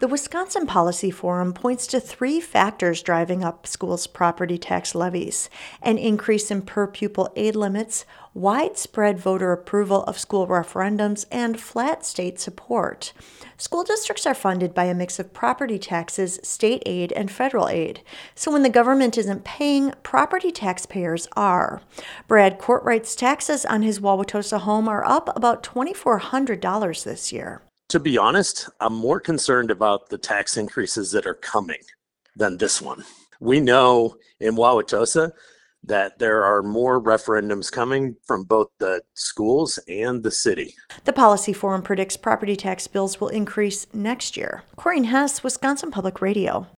The Wisconsin Policy Forum points to three factors driving up schools' property tax levies: an increase in per pupil aid limits, widespread voter approval of school referendums, and flat state support. School districts are funded by a mix of property taxes, state aid, and federal aid. So when the government isn't paying, property taxpayers are. Brad Courtwright's taxes on his Wauwatosa home are up about $2,400 this year. To be honest, I'm more concerned about the tax increases that are coming than this one. We know in Wauwatosa that there are more referendums coming from both the schools and the city. The Policy Forum predicts property tax bills will increase next year. Corinne Hess, Wisconsin Public Radio.